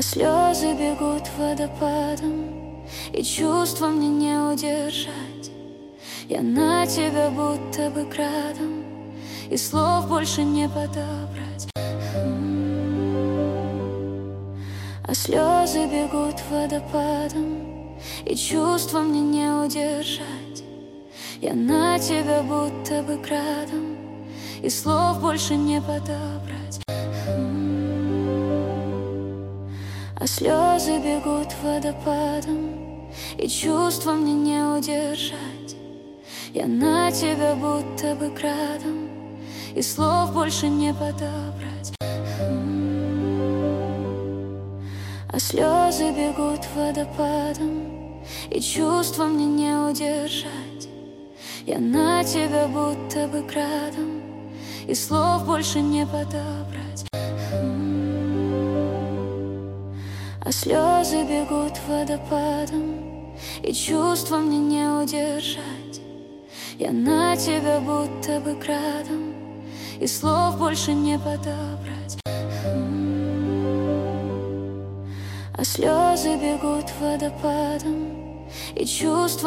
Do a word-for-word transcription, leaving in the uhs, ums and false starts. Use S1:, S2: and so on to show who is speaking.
S1: слезы бегут водопадом, и чувства мне не удержать. Я на тебя будто бы градом, и слов больше не подобрать. А слезы бегут водопадом, и чувства мне не удержать. Я на тебя будто бы градом, и слов больше не подобрать. А слезы бегут водопадом, и чувства мне не удержать. Я на тебя будто бы градом, и слов больше не подобрать. А слезы бегут водопадом, и чувства мне не удержать. Я на тебя будто бы градом, и слов больше не подобрать. А слезы бегут водопадом, и чувства мне не удержать. Я на тебя будто бы градом, и слов больше не подобрать. А слезы бегут водопадом, и чувства